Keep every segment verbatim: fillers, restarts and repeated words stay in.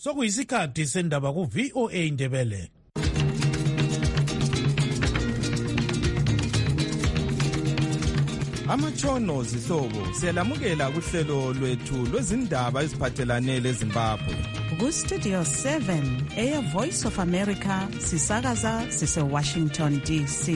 sokuyisikhathi sendaba ku V O A Ndebele. Amatshono zihlobo siyalamukela kuhlelo lwethu lwezindaba eziphathelane leZimbabwe. Ku Studio seven, Air Voice of America, sisakaza sise Washington D C.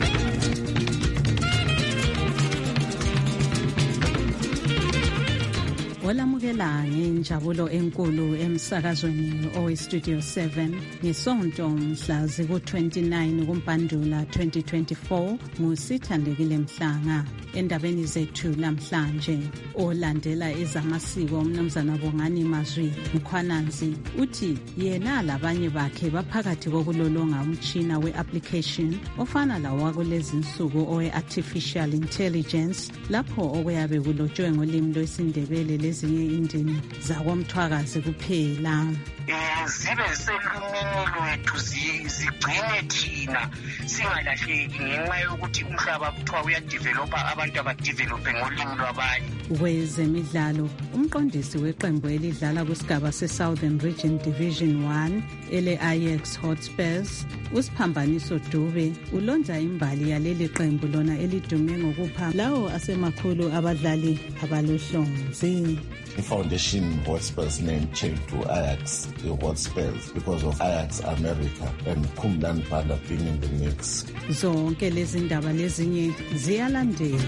Olamukela ngenjabulo enkulu emsakazweni owe Studio seven ngesonto mhla ziku twenty-nine kuMpandula twenty twenty-four nguSithandekile Mhlanga. Endabeni zethu namhlanje olandela ezamasiko umnumzana Bongani Mazwi Mkhwananzi uthi yena labanye bakhe baphakathi kokulolonga umtshina we-application ofana lawa kulezi insuku owe artificial intelligence lapho okuyabe kulotshwe ngolimi lwesindebele lezinye indimi zakwamthwakazi kuphela. Zibe selumini lwethu zigcine thina singalahleki ngenxa yokuthi umhlaba kuthiwa uyadevelopa abantu abadevelope ngolimi lwabanye. Kwezemidlalo umqondisi weqembu elidlala kusigaba se-Southern Region Division one ele-Ajax Hotspurs uSiphambaniso Dube ulonza imbali yaleli qembu lona elidume ngokupha lawo asemakhulu abadlali abalohlonzi. The foundation Hotspurs name changed to Ajax Hotspurs because of Ajax America and Kumlan Panda being in the mix. Zonke lezi ndaba lezinye ziyalandela.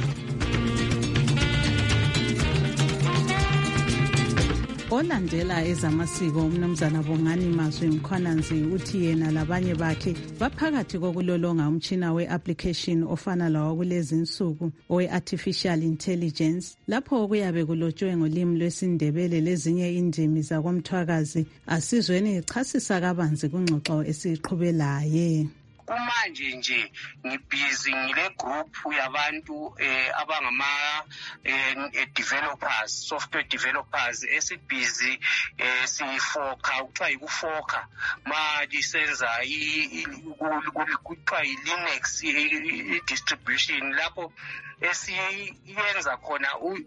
Olandela ezamasiko umnumzana Bongani Mazwi Mkhwananzi uthi yena labanye bakhe baphakathi kokulolonga umtshina we-application ofana lawa kulezi insuku owe-artificial intelligence lapho kuyabe kulotshwe ngolimi lwesindebele lezinye indimi zakwamthwakazi. Asizweni ichasisa kabanzi kungxoxo esiqhubelaye. Kumanje nje ngibhizi ngile group yabantu eh abangama eh developers, software developers esibhizi eh sifoka ukuthiwa ikufoka manje senza kuthiwa i-Linux i-distribution lapho esiyenza khona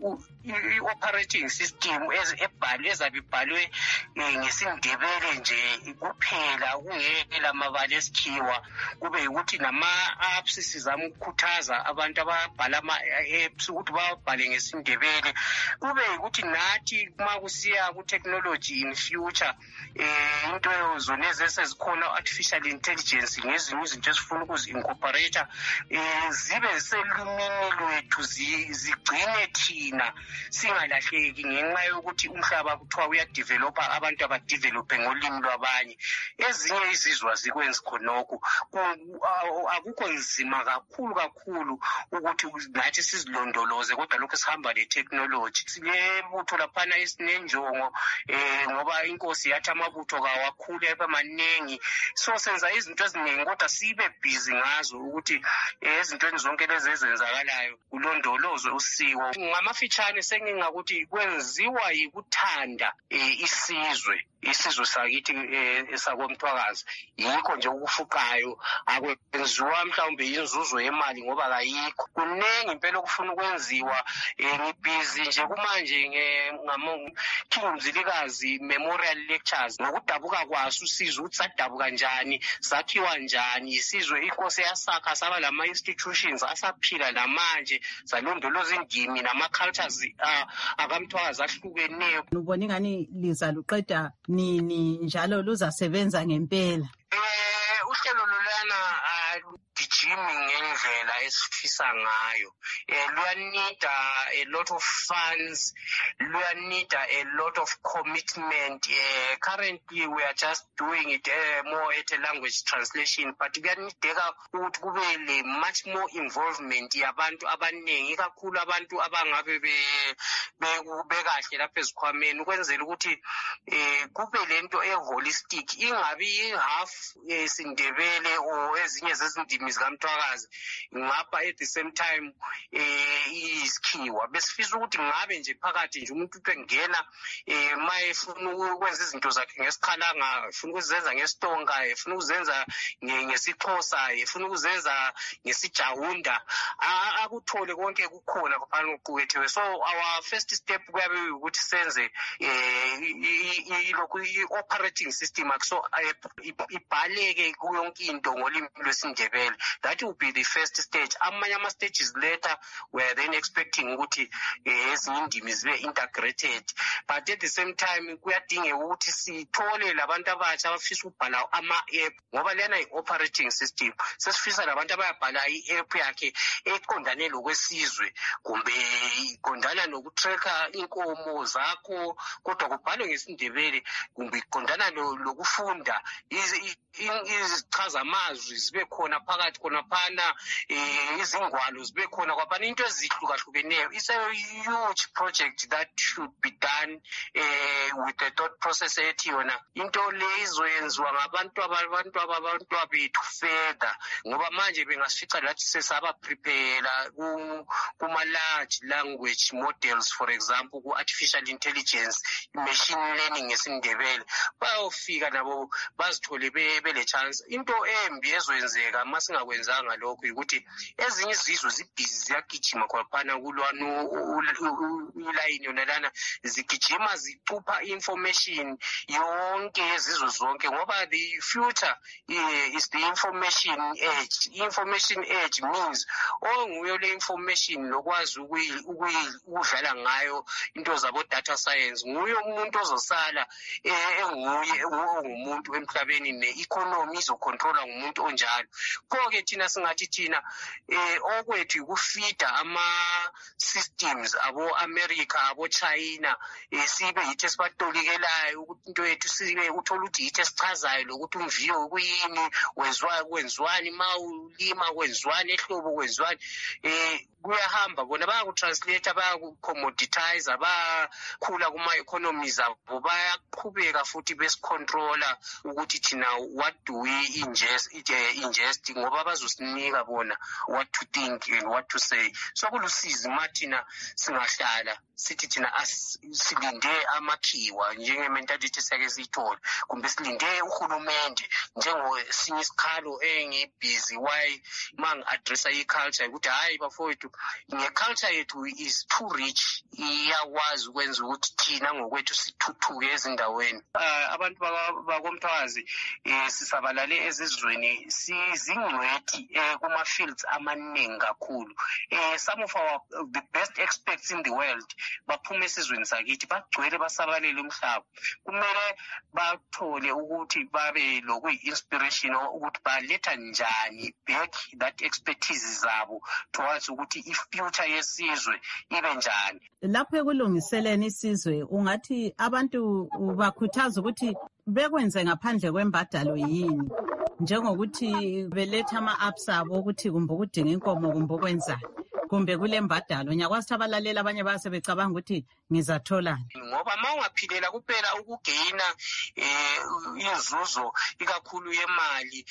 i-operating system ezibhalwe ezabibhalwe ngesindebele nje kuphela kungela amabala esikhiwa kube ukuthi nama-apps sizama ukukhuthaza abantu ababhala ama-apps ukuthi babhale ngesindebele kube ukuthi nathi uma kusiya ku-technology in future um into zona ezesezikhona artificial intelligence ngezinye izinto ezifuna ukuzi-incorporate um zibe selumini lwethu zigcine thina singalahleki ngenxa yokuthi umhlaba kuthiwa uyadevelopa abantu abadevelope ngolimi lwabanye. Ezinye izizwa zikwenza khonokho akukho nzima kakhulu kakhulu ukuthi nathi sizilondoloze kodwa lokho sihamba le-technology. Silebutho laphana esinenjongo um ngoba inkosi yathi amabutho kawakhulu ebe maningi so senza izinto eziningi kodwa sibe busy ngazo ukuthi ezintweni zonke lezi ezenzakalayo kulondolozwe usiko. Ngamafitshane sengingakuthi kwenziwa yikuthanda isizwe isizwe sakithi esakomthwakazi yikho nje ukufuqayo akwenziwa mhlawumbe inzuzo yemali ngoba kayikho kuningi impela okufuna ukwenziwa. Ngibhizi nje kumanje King Mzilikazi Memorial Lectures ngokudabuka kwaso usizwe ukuthi sadabuka kanjani sakhiwa njani isizwe inkosi yasakha saba lama institutions asaphila namanje salondoloza indimi nama-cultures akamthwakazi ahlukeneyo. Ubona ingani liza luqeda nini njalo luzasebenza ngempela? Eh uhlelo lolana gijimi ngendlela esifisa ngayo. Eh luyanida a lot of funds, luyanida a lot of commitment. Uh, currently we are just doing it uh, more at a language translation, but kuyanideka ukuthi kube le much more involvement yabantu abaningi kakhulu abantu abangabe be bekahle lapha ezikhwameni ukwenzela ukuthi eh kube lento e holistic ingabi half sindebele o ezinye zezindimi zikaMthwakazi ngapha at the same time eh isikhiwa besifisa ukuthi ngabe nje phakathi nje umuntu utengena eh mayefuna ukwenza izinto zakhe ngesikhalanga efuna ukuzenza ngestonga efuna ukuzenza ngesixhosa efuna ukuzenza ngesijawunda akuthole konke kukhona kuphana uqukethiwe. So our first step kuyabe ukuthi senze eh lokhu i-operating system so ibhaleke kuyonke into ngolimi lwesiNdebele. That will be the first stage. Amanye ama stages later we are then expecting ukuthi ezinye indimi zibe integrated, but at the same time kuyadingeka ukuthi sithole labantu abatsha abafisa ukubhala ama-app ngoba lena i-operating system. Sesifisa labantu abayabhala i-app yakhe eqondane lokwesizwe kumbe iqondana nokutracker inkomo zakho kodwa kubhalwe ngesiNdebele kumbe iqondana lokufunda izichaza amazwi zibe khona phakathi khona phana izingwalo zibe khona kwabani into ezihlukahlukeneyo. It's a huge project that should be done uh, with the thought process ethi yona into le izoyenziwa ngabantu abantu abantu abethu further ngoba manje bengasifica lathi sesaba prepare kuma large language models, for example ku artificial intelligence, machine learning ngesiNdebele bayofika nabo bazithole bele chance. Into embi ezoyenzeka masingakwenzanga lokho ukuthi ezinye izizwe zibhizi ziyagijima kwaphana kulwana iline yona lana zigijima zicupha information yonke yezizwe zonke ngoba the future is the information age. Information age means onguyo le information lokwazi ukudlala ngayo into zabo data science nguyo umuntu ozosala enguye ngumuntu emhlabeni ne-economy izocontrola ngumuntu onjalo. Konke thina singathi thina eh okwethu ukufida ama-systems abo-America abo-China sibe yithi esibatolikelayo ukuthi into yethu sibe uthola ukuthi yithi esichazayo lokuthi umviyo kuyini wenzwa kwenzwani ma ulima kwenzwani ehlobo kwenzwani eh kuyahamba bona bayakutranslate bayakucommoditize abakhula kuma-economies abo bayaqhubeka futhi besicontrola ukuthi thina what do we ingest ingest ngoba bazosinika bona what to think and what to say. So kulusizi mathina singahlala sithi thina silinde amakhiwa njenge-mentality sake siyithola kumbe silinde uhulumende njengosinye isikhalo engibhizi why mangi-addressa i-culture ukuthi hayi bafowethu nge-culture yethu is too rich iyakwazi ukwenza ukuthi thina ngokwethu sithuthuke ezindaweni. Abantu bakoMthwakazi sisabalale ezizweni sizingcwethi kuma-fields amaningi kakhulu. Some of our the best experts in the world baphuma esizweni sakithi bagcwele basabalele umhlaba. Kumele bathole ukuthi babe lokuyi-inspiration ukuthi baletha njani back that expertise zabo towards ukuthi i-future yesizwe ibe njani. Lapho ekulungiseleni isizwe ungathi abantu bakhuthaza ukuthi bekwenze ngaphandle kwembadalo yini njengokuthi beletha ama-apps abo ukuthi kumbe ukudinga inkomo kumbe ukwenza kumbe kule mbadalo nyakwazi abalalela abanye basebecabanga ukuthi ngizatholani ngoba mawungaphilela kuphela ukugeyina eh inzuzo ikakhulu yemali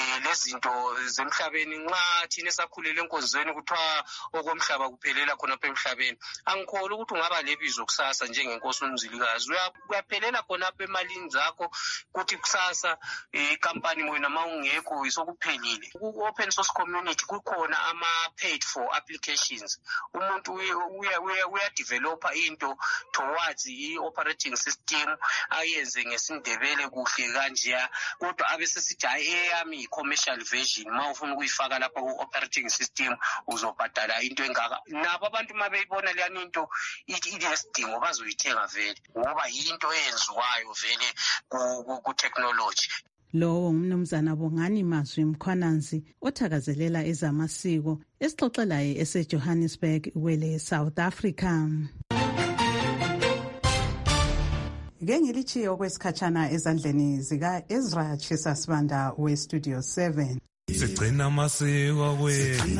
lezinto zemhlabeni nxa thina sakhulele enkonzweni kuthiwa okomhlaba kuphelela khona phe emhlabeni. Angikholwa ukuthi ungaba lebizo kusasa njengenkosi uMzilikazi uyaphelela khona phe emalini zakho kuthi kusasa ikampani wena mawungekho isokuphelile. Ku open source community kukhona ama paid for applications. Umuntu uya uya uya developer into towards i-operating system ayenze ngesiNdebele kuhle kanje kodwa abe sesithi hayi eyami i-commercial version ma ufuna ukuyifaka lapha ku-operating system uzobhadala into engaka. Nabo abantu mabeyibona leyani into inesidingo bazoyithenga vele ngoba yinto eyenziwayo vele ku-technology. Lo umnumzana Bongani Mazwi Mkhwananzi othakazelela ezamasiko esixoxelayo eseJohannesburg wele South Africa. Ngengilichiye okwesikhatshana ezandleni zika Ezra Chisasibanda we Studio seven. sigcina amasiko wethu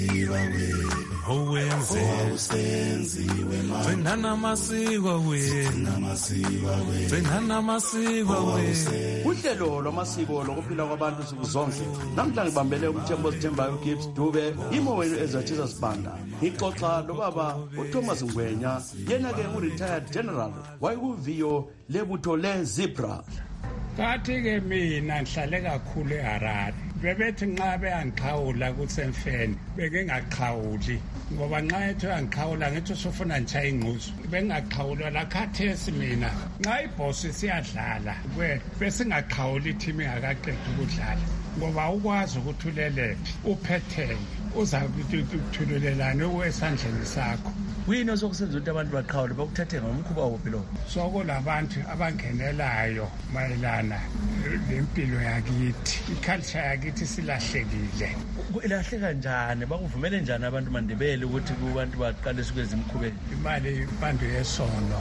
owenze gcinana amasiko wethu gcinana amasiko wethu. Uhlelo lwamasiko lokuphila kwabantu nsuku zonke namhla ngibambele umthembo Sithembayo Gibbs Dube imo wenu ezathisa sibanda ngixoxa lobaba uThomas Ngwenya yena ke u-retired general wayekuviyo lebutho le-Zebra. Kathi ke mina ngihlale kakhulu eHarare bebethi nxa beyangiqhawula kusemfeni beke ngaqhawuli ngoba nxa ethu yangiqhawula ngithi usufuna ntshaye ingquzu bengaqhawulwa la khathesi mina nxa ibhosi siyadlala besingaqhawuli team ingakaqedi ukudlala ngoba ukwazi ukuthi ulelephi uphethene uzakuthulelelana okwesandleni sakho. Kuyini osokusenza ukuthi abantu baqhawule bakuthathe ngomkhuba wophi lo? Sokulabantu abangenelayo mayelana lempilo yakithi, iculture yakithi silahlekile. Ilahleka njani? Bakuvumele njani abantu mandebele ukuthi kubantu baqalise ukweza imkhubeni? Imali ibantu yesono.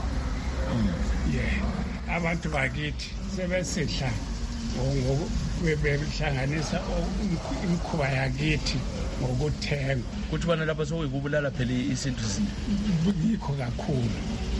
Yeah. Abantu bakithi sebesidla ngokubehlanganisa imkhuba yakithi ngokuthenga. Kuthi bana lapha sokuyikubulala phela isintu yikho kakhulu.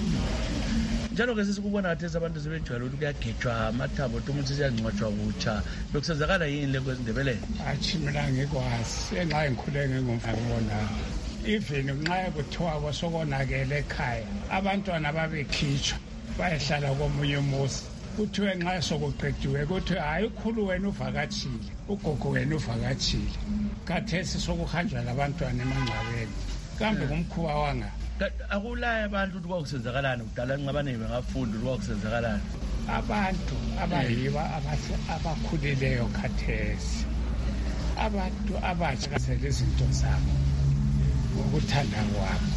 Njalo ke sesikubona ngathi abantu sebejwayele ukuthi kuyagejwa amathambo umuntu siyangcwatshwa kutsha bekusenzakala yini le kwezindebeleni? Athi mina ngikwazi enxa ngikhule ngingumfana even nxa kuthiwa kwasokonakele ekhaya abantwana babekhitshwa bayehlala komunye umuzi kuthiwe nxa sokuqediwe kuthiwe hayi ukhulu wena uvakatshile ugogo wena uvakatshile khathesi sokuhanjwa labantwana emangcwabeni kambe kumkhuba wanga akulaya abantu ukuthi kwakusenzakalani kudala nqabaneke bengafunda ukuthi kwakusenzakalani. Abantu abayiba abakhulileyo khathesi abantu abatsha kasele izinto zabo ngokuthanda kwabo.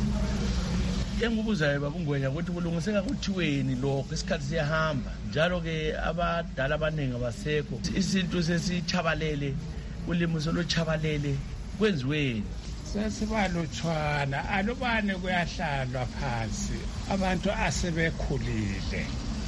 Engubuzayo babungwenya ukuthi kulungiseka kuthiweni lokho isikhathi siyahamba njalo ke abadala abaningi abasekho izinto sesichabalele ulimi soluchabalele kwenziweni sesibalutshwana alubane kuyahlalwa phansi abantu asebekhulile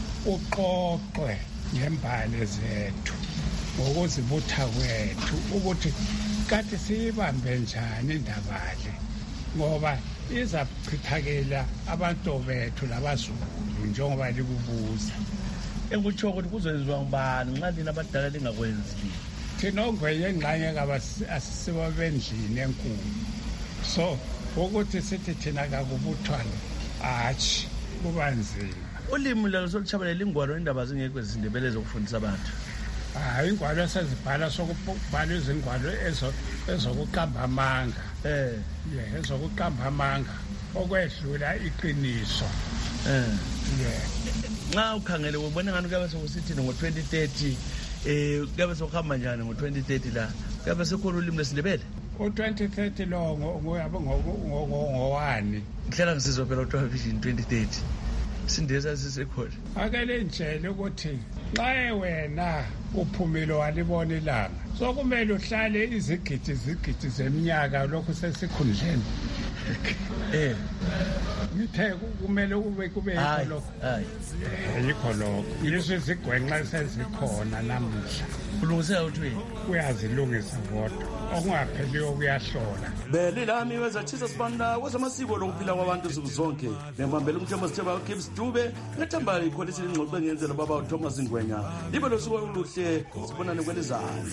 uqoqwe ngembali zethu ngokuzibutha kwethu ukuthi kade siyibambe njani indaba le ngoba izachithakela abantu bethu labazulu njengoba likubuza. Engikutsho ukuthi kuzoyenziwa ngubani nxa lina abadala lingakwenzi? Thina ongweye engxanye asisiba bendlini enkulu so ukuthi sithi thina kakubuthwana hatshi kuba nzima. Ulimi lalo soluchabalela ingwalo indaba zingekho ezindebele zokufundisa abantu. Hayi ingwalo esezibhala sokubhala izingwalo ezo ezokuqamba amanga eh yeah ezokuqamba amanga okwedlula iqiniso eh yeah. Nxa ukhangele ubona ngani kuyabe sokusithini ngo twenty thirty eh kuyabe sokuhamba njani ngo twenty thirty la kuyabe sekhona ulimi lesindebele o twenty thirty lo ngoyabe ngowani ngihlela ngisizwe phela uthiwa vision twenty thirty sindeza sisekhona akele njele ukuthi nxa wena uphumile walibona ilanga sokumele uhlale izigidi izigidi zeminyaka lokho sesikhundleni eh ngithe kumele ube kube yikho lokho hayi yikho lokho yiso izigwenxa sezikhona namuhla kulungiseka uthi uyazilungisa kodwa okungapheliyo kuyahlola. Belilami wezathisa sibanda kwezamasiko lokuphila kwabantu nsuku zonke ngibambele umthembu Sithembayo Gibbs Dube ngethemba ikholisi ingxoxo engenzela baba uThomas Ngwenya libe losuku oluhle sibonane kwelizayo.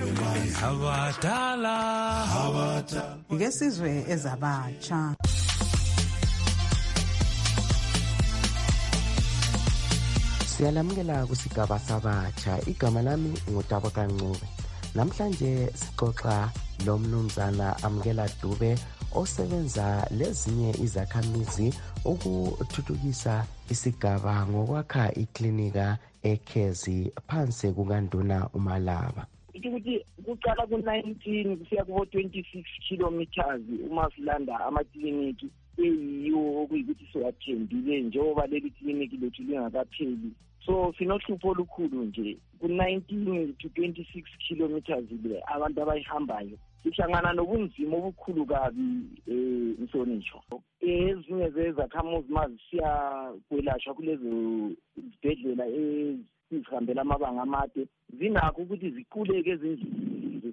Abadala abadala ngesizwe ezabatsha. Siyalamukela kusigaba sabatsha. Igama lami nguTabo Kancube. Namhlanje sixoxa lo mnumzana Amukela Dube osebenza lezinye izakhamizi ukuthuthukisa isigaba ngokwakha iklinika eKhezi phansi kukanduna uMalaba. Ukuthi kuqala ku nineteen kusiya ku twenty-six kilometers uma silanda amakliniki eyiyo okuyikuthi siwathembile njengoba leli kliniki lethu lingakapheli. So sinohlupho olukhulu nje ku nineteen to twenty-six kilometers le abantu abayihambayo sihlangana nobunzima obukhulu kabi eh Mhlonishwa. Ezinye zezakhamuzi mazisiya kwelashwa kulezo zibhedlela ezihambela amabanga amade zinakho ukuthi ziquleke ezindlini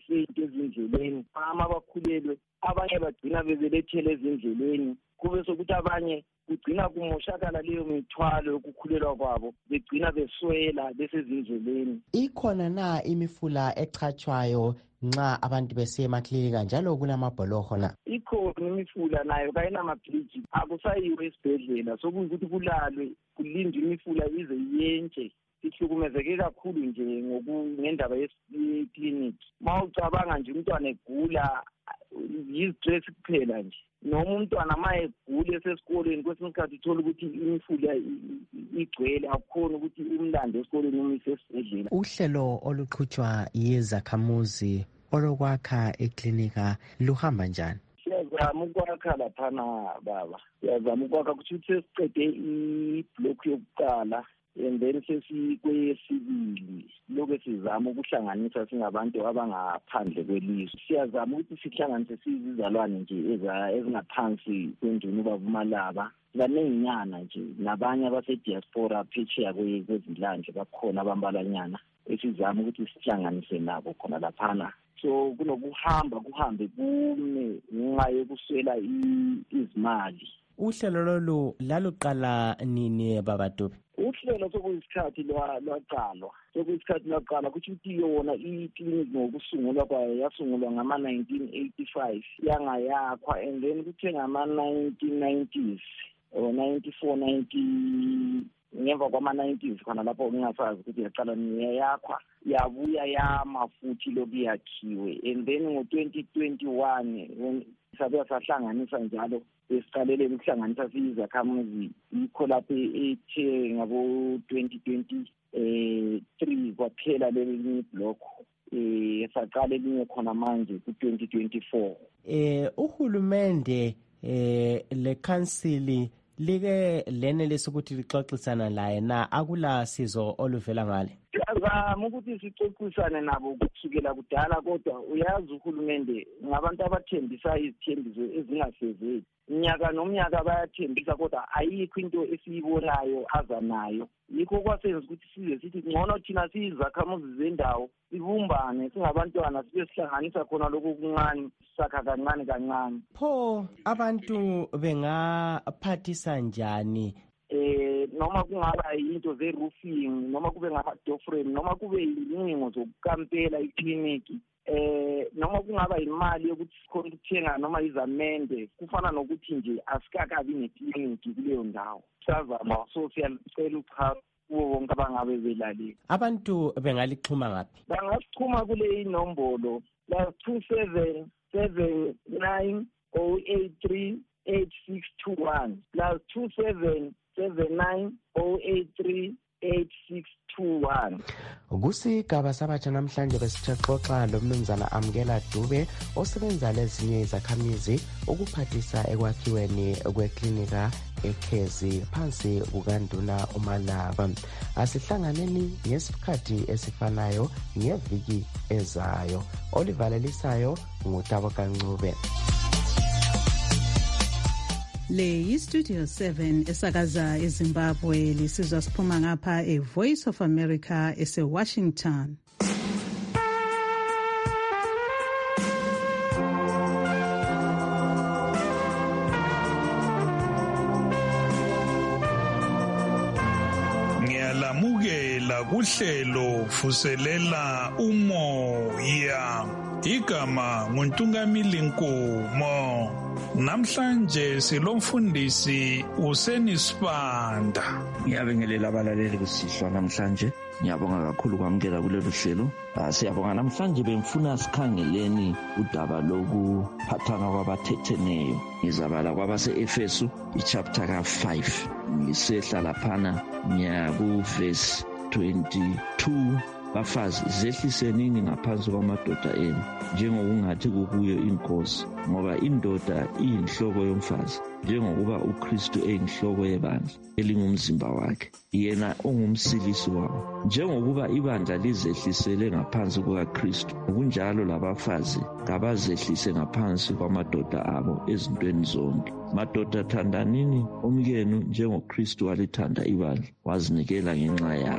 izifeyiti ezindleleni, ama bakhulelwe, abanye bagcina bebelethele ezindleleni, kube sokuthi abanye kugcina kumoshakala leyo mithwalo yokukhulelwa kwabo, begcina beswela besezindleleni. Ikhona na imifula echatshwayo nxa abantu besiya emaklinika njalo kulamabholoho na? Ikhona imifula nayo kayinamabriji, akusayiwe esibhedlela, sokuyikuthi kulalwe kulindwe imifula ize yentshe. Sihlukumezeke kakhulu nje ngendaba yekliniki. Ma ucabanga nje umntwana egula yistress kuphela nje. Noma umntwana ma egula esesikoleni kwesinye isikhathi uthola ukuthi imifula igcwele, akukhona ukuthi umlando esikoleni umise esibhedlela. Uhlelo oluqhutshwa yezakhamuzi olokwakha eklinika luhamba njani? Siyazama ukwakha laphana baba, siyazama ukwakha kuthi sesiqede iblock yokuqala and then sesikweyesibili, lokho sizama ukuhlanganisa singabantu abangaphandle kwelizwe. Siyazama ukuthi sihlanganise sizizalwane nje ezingaphansi kwenduna ubaba uMalaba, banenginyana nje nabanye abasediaspora phetsheya kwezindlandle bakhona abambalanyana esizama ukuthi sihlanganise nabo khona laphana. So kunokuhamba kuhambe kume ngenxa yokuswela izimali. Uhlelo lolu laluqala nini baba Dube? Uhlelo sokuyisikhathi lwaqalwa, sokuyisikhathi lwaqalwa kuthi ukuthi yona iklinik ngokusungulwa kwayo yasungulwa ngama nineteen eighty-five yangayakhwa, and then kuthe ngama nineteen nineties or ninety-four ninety ngemva kwama nineties khona lapho ngingasazi ukuthi yaqala niyayakhwa yabuya yama futhi lokuyakhiwe, and then ngo twenty twenty-one sabe sahlanganisa njalo esiqalele ukuhlanganisa sizakhamuzi ikho lapho ethe ngabo twenty twenty-three kwaphela leli block eh saqale linye khona manje ku twenty twenty-four. Eh uhulumende eh le council like lene lesukuthi lixoxisana laye na akula sizo oluvela ngale? Siyazama ukuthi sixoxisane nabo kusukela kudala, kodwa uyazi uhulumende ngabantu abathembisa izithembiso ezingasezeli. Unyaka nomnyaka bayathembisa kodwa ayikho into esiyibonayo aza nayo. Yikho kwasenza ukuthi size sithi ngcono thina sizakhamuzi zendawo sibumbane singabantwana sibe sihlanganisa khona lokho kuncane sakha kancane kancane. Pho abantu bengaphathisa njani eh noma kungaba into ze roofing, noma kube ngama door frame, noma kube izincingo zokukampela ikliniki, eh noma kungaba imali yokuthi sikhona ukuthenga noma izamende, kufana nokuthi nje asikakabi nekliniki kuleyo ndawo. Sazama so siyacela uchaza kuwo wonke abangabe belalile. Abantu bengalixhuma ngaphi? Bangasichuma kule inombolo plus two seven seven nine zero eight three eight six two one plus two seven seven nine zero eight three eight six two one. Kusigaba sabatsha namhlanje besixoxa lomnumzana Amkela Dube osebenza lezinye izakhamizi ukuphathisa ekwakhiweni kweklinika eKhezi phansi kukanduna uMalaba. Asihlanganeni ngesikhathi esifanayo ngeviki ezayo. Olivalelisayo ngutabo kaNcube. Le yiStudio seven esakaza eZimbabwe lisizwa siphuma ngapha eVoice of America eseWashington. Ngiyalamukela kuhlelo vuselela umoya. Igama nguNtungamili Nkomo. Namhlanje silomfundisi Useni Sibanda. Ngiyabingelela abalaleli kusihlwa namhlanje. Ngiyabonga kakhulu kwamukela kulolu hlelo. Siyabonga namhlanje bemfuna sikhangeleni udaba lokuphathana kwabathetheneyo. Ngizabala kwabase Efesu ichapter ka five. Ngisehla laphana nya ku verse twenty-two. Bafazi zehlisenini ngaphansi kwamadoda enu njengokungathi kukuyo inkosi, ngoba indoda iyinhloko yomfazi njengokuba uKristu eyinhloko yebandla elingumzimba wakhe, yena ongumsilisi wawo. Njengokuba ibandla lizehlisele ngaphansi kukaKristu, kunjalo labafazi kabazehlise ngaphansi kwamadoda abo ezintweni zonke. Madoda, thandanini omkenu njengoKristu walithanda ibandla wazinikela ngenxa yalo.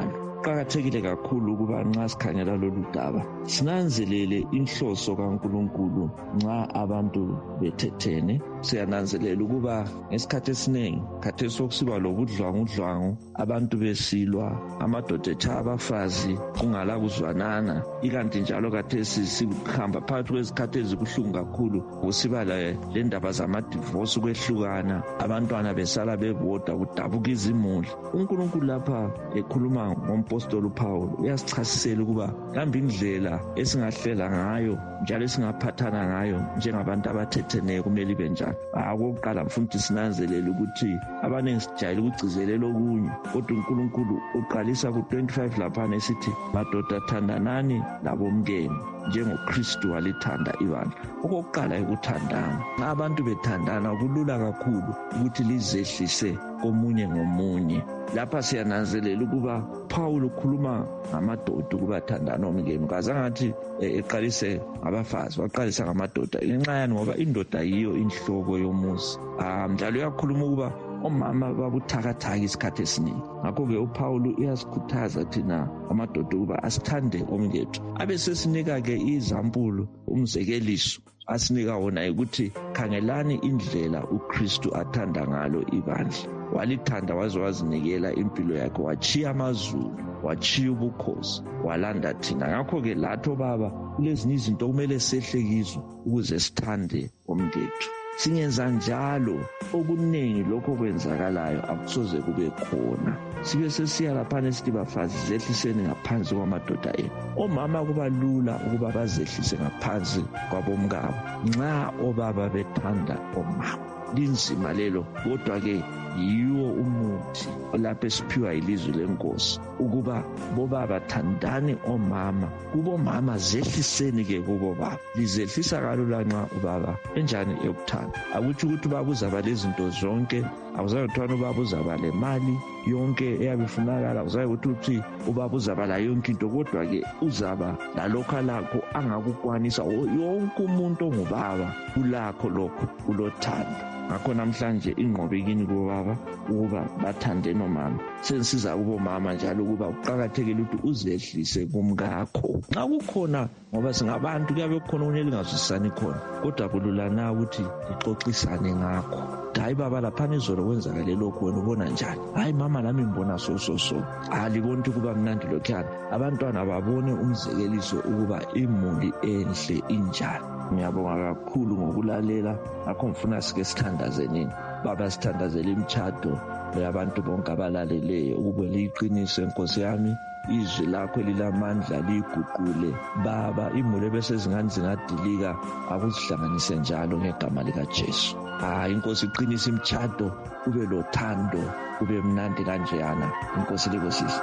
kuqakathekile kakhulu ukuba nxa sikhangela lolu daba sinanzelele inhloso kaNkulunkulu nxa abantu bethethene. Siyananzelela ukuba ngesikhathi esiningi khathesi sokusiba lobudlwangudlwangu, abantu besilwa, amadoda etshaya abafazi kungala kuzwanana. Ikanti njalo khathesi sihamba phakathi kwezikhathi ezibuhlungu kakhulu, kusiba le ndaba zamadivorce, ukwehlukana, abantwana besala bebodwa, kudabuka izimuli. uNkulunkulu lapha ekhuluma ngompostoli uPaul uyasichasisela ukuba kambe indlela esingahlela ngayo njalo esingaphathana ngayo njengabantu abathetheneyo kumele ibe njani. Akokuqala mfuna ukuthi sinanzelele ukuthi abaningi sijayele ukugcizelela okunye, kodwa uNkulunkulu uqalisa ku twenty-five laphana esithi madoda thandanani labomkeni njengoKristu walithanda ibandla. Okokuqala ukuthandana. Nxa abantu bethandana kulula kakhulu ukuthi lizehlise komunye ngomunye. Lapha siyananzelela ukuba Paul ukhuluma ngamadoda ukuba thandana omkeni, kazangathi eqalise ngabafazi, waqalisa ngamadoda. Ngenxa yani ngoba indoda yiyo inhloko yomuzi. Ah njalo uyakhuluma ukuba omama babuthakathaka isikhathi esiningi. Ngakho-ke uPaul uyasikhuthaza thina amadoda ukuba asithande omkethu. Abe sesinika-ke izampulo, umzekeliso asinika wona ukuthi khangelani indlela uKristu athanda ngalo ibandla. Walithanda waze wazinikela impilo yakhe, wachiya amazulu, wachiya ubukhosi, walanda thina. Ngakho-ke latho baba kulezinye izinto kumele sehle kizo ukuze sithande omkethu. Singenza njalo okuningi lokho kwenzakalayo akusoze kube khona. Sibe sesiya laphana esithi bafazi zehliseni ngaphansi kwamadoda enu. Omama kuba lula ukuba bazehlise ngaphansi kwabomkabo nxa obaba bethanda omama. Linzima lelo, kodwa-ke yiwo umuthi olapho esiphiwa ilizwi lenkosi ukuba bobaba thandani omama, kubomama zehliseni-ke kubo baba. Lizehlisa kalula nxa ubaba enjani yokuthanda. Akutsho ukuthi ubaba uzaba lezinto zonke, awuzayothwana ubaba uzaba le mali yonke eyabe ifunakala, awuzayokuthi uthi ubaba uzaba la yonke into, kodwa-ke uzaba lalokho alakho angakukwanisa. Yonke umuntu ongubaba kulakho lokho, kulothando. Ngakho namhlanje ingqobekini kubaba ukuba bathande nomama. Sensiza kubomama njalo ukuba uqakathekile ukuthi uzehlise kumkakho. Nxa kukhona, ngoba singabantu kuyabe kukhona okunye lingazwisisani khona, kodwa kulula na ukuthi lixoxisane ngakho. Hayi baba laphana izolo kwenzakale lokhu, wena ubona njani? Hayi mama nami ngibona so so so. Alibona ukuthi kuba mnandi lokhuyana. Abantwana babone umzekeliso ukuba imuli enhle injani. Ngiyabonga kakhulu ngokulalela. Ngakho ngifuna sike sithandazenini baba, sithandazele imtshado yabantu bonke abalaleleyo ukuba liyiqinise Nkosi yami, izwi lakho lilamandla liguqule baba. Imuli bese zingani zingadilika, akuzihlanganise njalo ngegama lika Jesu. Hayi Inkosi iqinise imtshado, kube lothando, kube mnandi kanjeyana. Inkosi likosisi.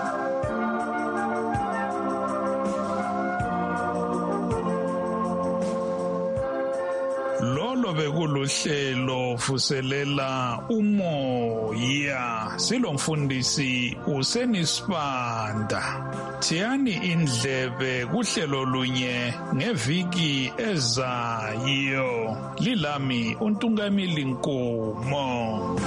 Bekuluhlelo vuselela umoya, silomfundisi uSenisibanda. Thiyani indlebe kuhlelo lunye ngeviki ezayo. Lilami uNtungamili Nkomo.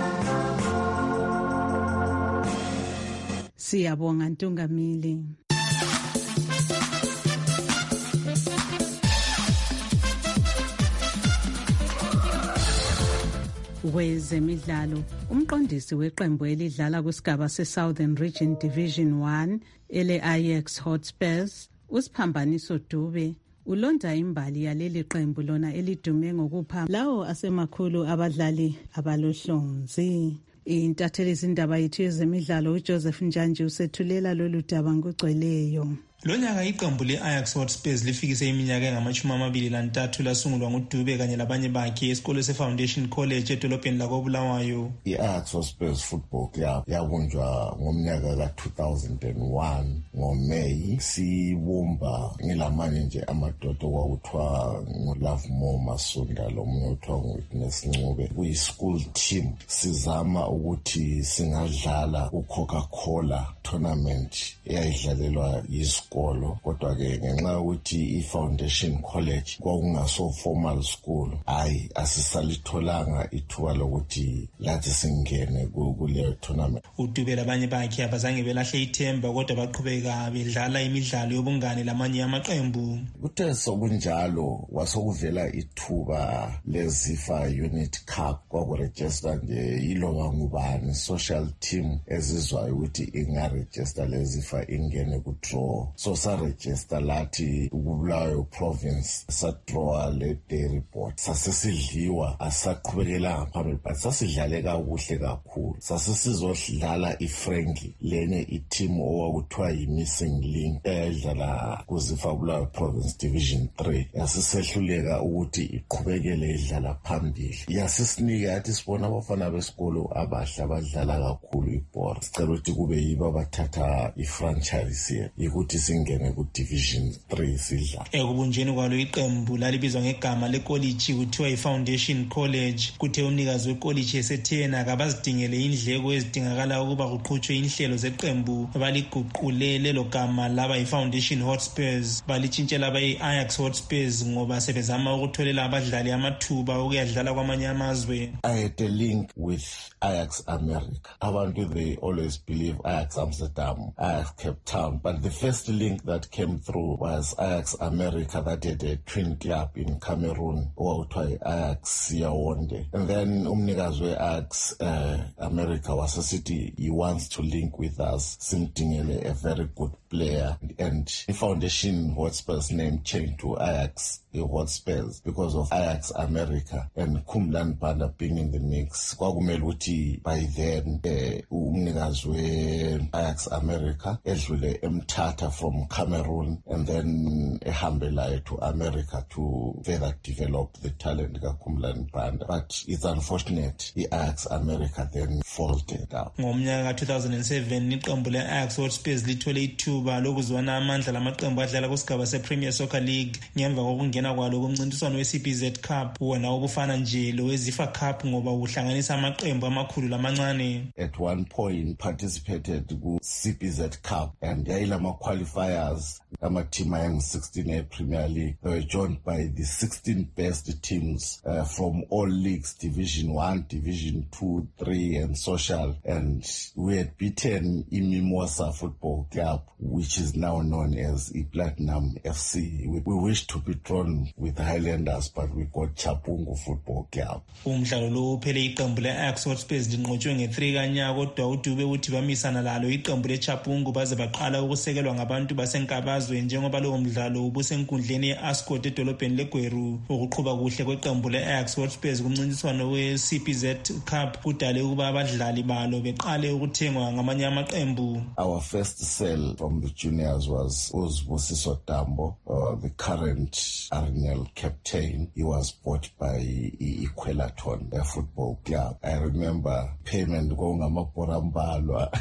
Siyabonga Ntungamili. Kwezemidlalo, umqondisi weqembu elidlala kwisigaba se-Southern Region Division one ele-Ajax Hotspurs, uSiphambaniso Dube, ulonda imbali yaleli qembu lona elidume ngokupha lawo asemakhulu abadlali abalohlonzi. Intatheli izindaba yethu yezemidlalo uJoseph Njanji usethulela lolu daba ngokugcweleyo. Lonyaka iqembu le-Ajax Hotspurs lifikise iminyaka engamashumi amabili lantathu lasungulwa nguDube kanye labanye bakhe esikole se-Foundation College edolobheni lakoBulawayo. I-Ajax Hotspurs Football Club yabunjwa ngomnyaka ka two thousand one ngoMeyi. Sibumba ngilamanye nje amadoda okwakuthiwa nguLovemore Masunda lomunye othiwa nguWitness Ncube. Kuyi-school team sizama ukuthi singadlala u-Coca-Cola tournament eyayidlalelwa yisikole isikolo, kodwa ke ngenxa ukuthi i-Foundation College kwakungaso formal school, hayi asisalitholanga ithuba lokuthi lathi singene kuleyo tournament. uDube labanye bakhe abazange belahle ithemba kodwa baqhubeka bedlala imidlalo yobungane lamanye amaqembu. Kuthe sokunjalo wasokuvela ithuba leZifa Unit Cup kwakuregister nje iloba ngubani social team ezizwayo ukuthi ingaregister leZifa ingene ku-draw. So saregister lathi uBulawayo province sadraw le day report. Sasesidliwa asaqhubekela phambili but sasidlale kakuhle kakhulu. Sasesizodlala ifriendly lenye i-team owakuthiwa yi-Missing Link edlala kuZifa Bulawayo Province Division three. Yasisehluleka ukuthi iqhubekele idlala phambili. Yasisinika yathi sibona abafana besikolo abahla abadlala kakhulu ibhola. Sicela ukuthi kube yibo abathatha i-franchise ukuthi singene ku-Division three sidlala. Ekubunjeni kwalo iqembu lalibizwa ngegama lekoliji kuthiwa i-Foundation College. Kuthe umnikazi wekoliji esethena kabazidingele indleko ezidingakala ukuba kuqhutshwe inhlelo zeqembu baliguqule lelo gama laba i-Foundation Hotspurs balitshintshela laba i-Ajax Hotspurs ngoba sebezama ukutholela abadlali amathuba ukuyadlala kwamanye amazwe. I had a link with Ajax America. Abantu they always believe Ajax Amsterdam, Ajax Cape Town, but the first link that came through was Ajax America that had a twin club in Cameroon owawuthiwa Ajax Yaounde. And then umnikazi we-Ajax uh, America wasesithi he wants to link with us simdingele a very good player, and the Foundation Hotspurs name changed to Ajax Hotspurs because of Ajax America and Khumlani Banda being in the mix. Kwakumele ukuthi by then umnikazi we-Ajax America edlule emthatha from Cameroon and then ehambe laye to America to further develop the talent kaKhumlani Banda, but it's unfortunate i-Ajax America then folded out. Ngomnyaka two thousand seven iqembu le-Ajax Hotspurs lithole ithuba lokuzwana amandla lamaqembu adlala kusigaba se-Premier Soccer League ngemva kokungena kwalo kumncintiswano we-C B Z Cup wona obufana nje lo we-Zifa Cup ngoba uhlanganisa amaqembu amakhulu lamancane. At one point participated ku-C B Z Cup and yayilama qualifiers ama-team ayangu-sixteen e-Premier League. They were joined by the sixteen best teams uh, from all leagues, Division one, Division two, three and social, and we had beaten iMimosa Football Club, which is now known as iPlatinum F C. We, we wished to be drawn with Highlanders, but we got Chapungu Football Club. Umdlalo lo uphele iqembu le-Ajax Hotspurs linqotshwe nge-three kanyaka kodwa uDube uthi bamisana lalo iqembu leChapungu baze baqala ukusekelwa ngabantu basenkabazwe njengoba lowo mdlalo ubusenkundleni ye-Ascot edolobheni leGweru. Ukuqhuba kuhle kweqembu le-Ajax Hotspurs kumncintiswano we-C B Z Cup kudale ukuba abadlali balo beqale ukuthengwa ngamanye amaqembu. Our first sale from the juniors was Uzbusiso Tambo, uh, the current Arsenal captain. He was bought by Ikwelaton, a football club. I remember payment going amaporambalwa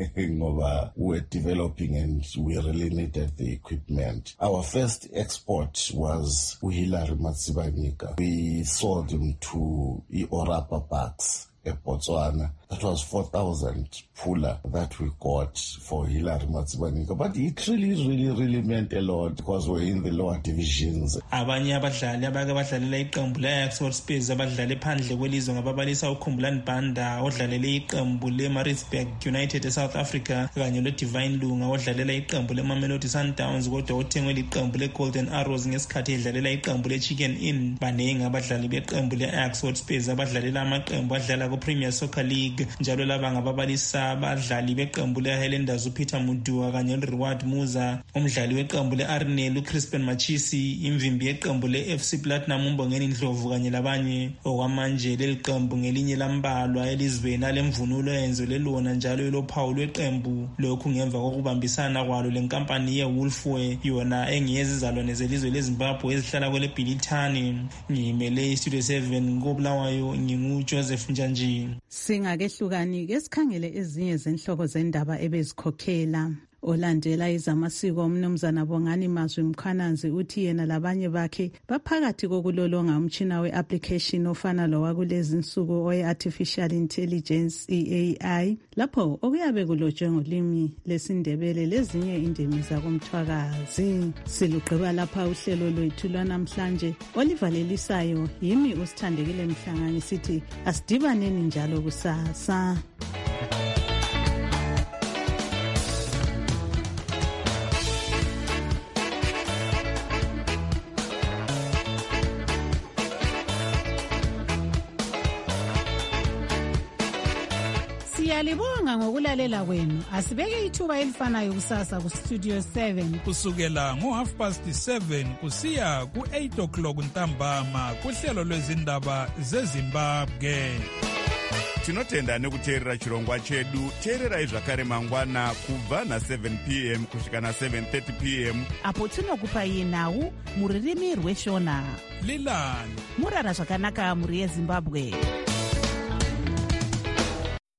ngoba we were developing and we really needed the equipment. Our first export was Hilary Matsibanyika. We sold him to Orapa Bucks in Botswana. That was four thousand puller that we got for Hilary Matsibanyika. But it really, really, really meant a lot because we're in the lower divisions. Abanye abadlali abake badlalela iqembu le-Ajax Hotspurs abadlale phandle kwelizwe ngababalisa uKhumbulani Banda odlalela iqembu le-Maritzburg United eSouth Africa kanye lo-Divine Lunga odlalela iqembu le-Mamelodi Sundowns kodwa uthengwe liqembu le-Golden Arrows ngesikhathi edlalela iqembu le-Chicken Inn. Baningi abadlali beqembu le-Ajax Hotspurs abadlalela amaqembu adlala ku-Premier Soccer League njalo laba ngababalisa abadlali beqembu le-Highlanders uPeter Mudua kanye lo-Reward Musa, umdlali weqembu le-Arsenal uCrispin Machisi, imvimbi yeqembu le-F C Platinum uMbongeni Ndlovu kanye labanye. Okwamanje leli qembu ngelinye lambalwa elizweni alemvunulo eyenzo lelona njalo elophawu lweqembu. Lokhu ngemva kokubambisana kwalo lenkampani ye-Wolfway yona engiyezizalwane zelizwe leZimbabwe ezihlala kwele Bhilithani. Ngimele iStudio seven koBulawayo, nginguJoseph Njanji. Singakehlukani ke sikhangele ezinye zenhloko zendaba ebezikhokhela. Olandela ezamasiko umnumzana Bongani Mazwi Mkhwananzi uthi yena labanye bakhe baphakathi kokulolonga umtshina we-application ofana lowakulezi insuku owe-artificial intelligence E A I lapho okuyabe kulotshwe ngolimi lesindebele lezinye indimi zakomthwakazi. Silugqiba lapha uhlelo lwethu lwanamhlanje olivalelisayo yimi usithandekile Mhlangani sithi asidibaneni njalo kusasa. Siyalibonga ngokulalela kwenu. Asibeke ithuba elifanayo kusasa ku Studio seven kusukela ngo half past seven kusiya ku eight o'clock ntambama kuhlelo lwezindaba zeZimbabwe. Tinotenda nekuteerera chirongwa chedu. Teererai zvakare mangwana kubva na seven p m kusvika na seven thirty p m apo tinokupai nhau muririmi rweshona. Lilani murara zvakanaka muri yeZimbabwe.